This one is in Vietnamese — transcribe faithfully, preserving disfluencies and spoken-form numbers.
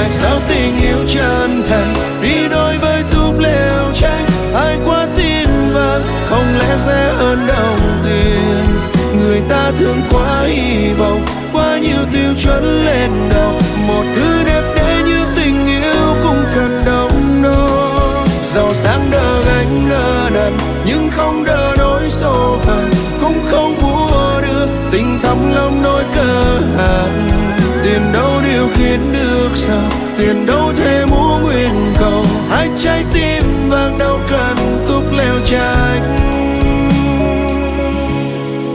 tại sao tình yêu chân thành đi đôi với túp lều tranh, ai quá tim vàng không lẽ rẻ hơn đồng tiền. Người ta thương quá hy vọng, quá nhiều tiêu chuẩn lên đầu, một thứ đẹp đẽ như tình yêu cũng cần đong đo. Giàu sang đỡ gánh nợ nần nhưng không đỡ nỗi số phận, cũng không mua được tình thầm lòng nỗi cơ hận. Tiền đâu điều khiển được sao, tiền đâu